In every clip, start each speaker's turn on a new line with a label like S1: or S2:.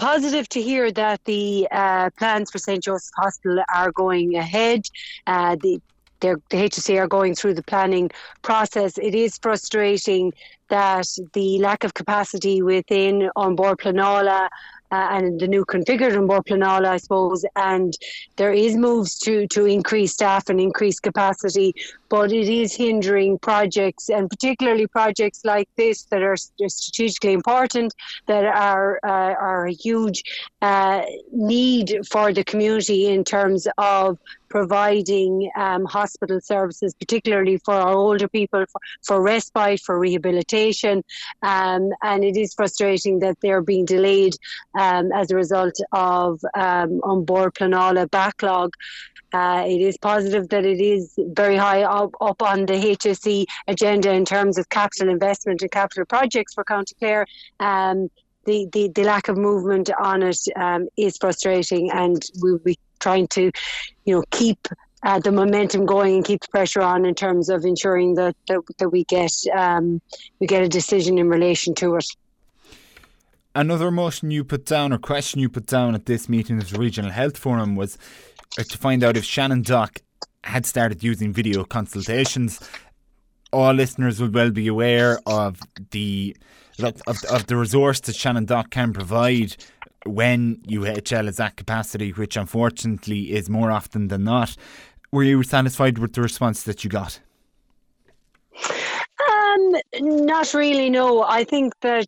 S1: positive to hear that the plans for St. Joseph's Hospital are going ahead. The HSE are going through the planning process. It is frustrating that the lack of capacity within On Board Pleanála and the new configured On Board Pleanála, I suppose, and there is moves to increase staff and increase capacity, but it is hindering projects, and particularly projects like this that are strategically important, that are a huge need for the community in terms of providing hospital services, particularly for our older people, for respite, for rehabilitation. And it is frustrating that they're being delayed as a result of On Board Pleanála backlog. It is positive that it is very high up on the HSE agenda in terms of capital investment and capital projects for County Clare. The lack of movement on it is frustrating, and we'll be trying to, keep the momentum going and keep the pressure on in terms of ensuring that we get a decision in relation to it.
S2: Another motion you put down, or question you put down at this meeting of the Regional Health Forum, was to find out if Shannon-Doc had started using video consultations. All listeners will well be aware of the resource that Shannon-Doc can provide when UHL is at capacity, which unfortunately is more often than not. Were you satisfied with the response that you got?
S1: Not really, no. I think that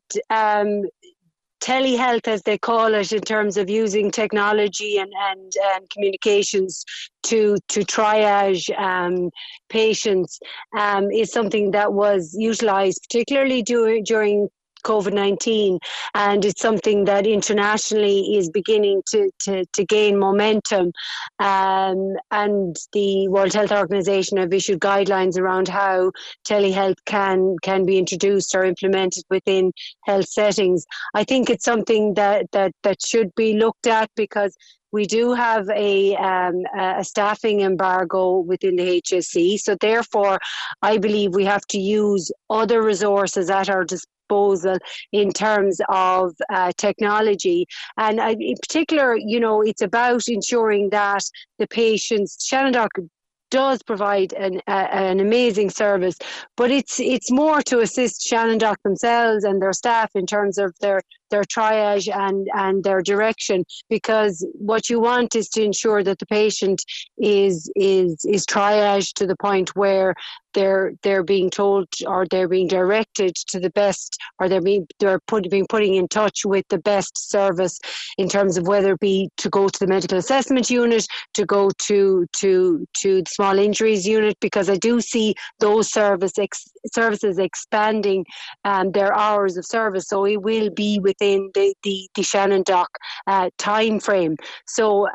S1: telehealth, as they call it, in terms of using technology and communications to triage patients, is something that was utilised particularly during COVID-19, and it's something that internationally is beginning to gain momentum, and the World Health Organization have issued guidelines around how telehealth can be introduced or implemented within health settings. I think it's something that should be looked at, because we do have a staffing embargo within the HSE, so therefore I believe we have to use other resources at our disposal in terms of technology. And in particular, it's about ensuring that the patients, Shannon-Doc does provide an amazing service, but it's more to assist Shannon-Doc themselves and their staff in terms of their triage and their direction, because what you want is to ensure that the patient is triaged to the point where they're being told, or they're being directed to the best, or they're being putting in touch with the best service, in terms of whether it be to go to the medical assessment unit, to go to the small injuries unit, because I do see those services expanding their hours of service, so it will be within the Shannon-Doc time frame. So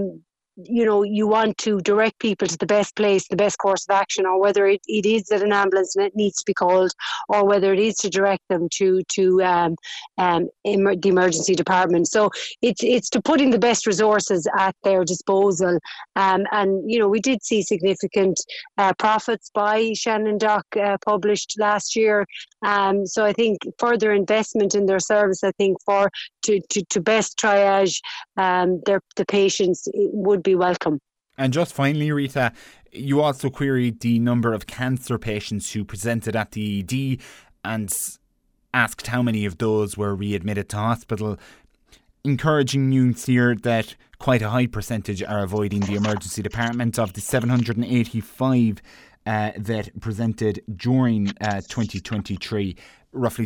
S1: you want to direct people to the best place, the best course of action, or whether it is that an ambulance needs to be called, or whether it is to direct them to the emergency department. So it's to putting the best resources at their disposal. And we did see significant profits by Shannon-Doc published last year. So I think further investment in their service, I think to best triage the patients, it would be welcome.
S2: And just finally, Rita, you also queried the number of cancer patients who presented at the ED and asked how many of those were readmitted to hospital. Encouraging news here that quite a high percentage are avoiding the emergency department. Of the 785 that presented during 2023, roughly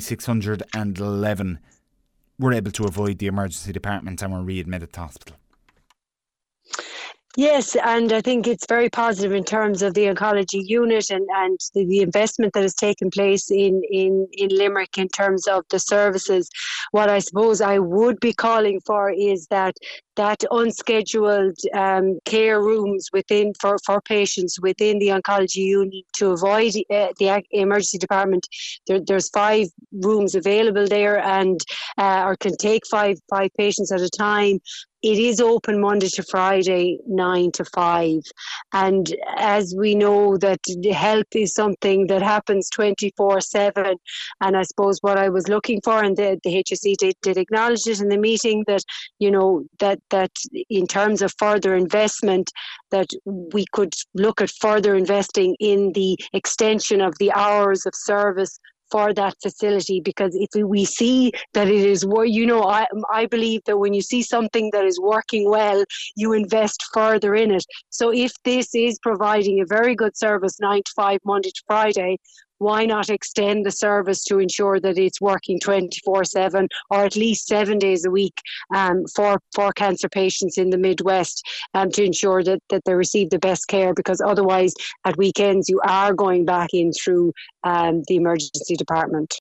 S2: 611 were able to avoid the emergency department and were readmitted to hospital.
S1: Yes, and I think it's very positive in terms of the oncology unit and the investment that has taken place in Limerick in terms of the services. What I suppose I would be calling for is that unscheduled care rooms for patients within the oncology unit to avoid the emergency department. There's 5 rooms available there, and or can take five patients at a time. it is open Monday to Friday, 9 to 5. And as we know that health is something that happens 24/7. And I suppose what I was looking for, and the HSE did acknowledge it in the meeting, that, that in terms of further investment, that we could look at further investing in the extension of the hours of service for that facility, because if we see that it is, I believe that when you see something that is working well, you invest further in it. So if this is providing a very good service 9 to 5 Monday to Friday, why not extend the service to ensure that it's working 24/7 or at least 7 days a week for cancer patients in the Midwest, to ensure that they receive the best care, because otherwise at weekends you are going back in through the emergency department.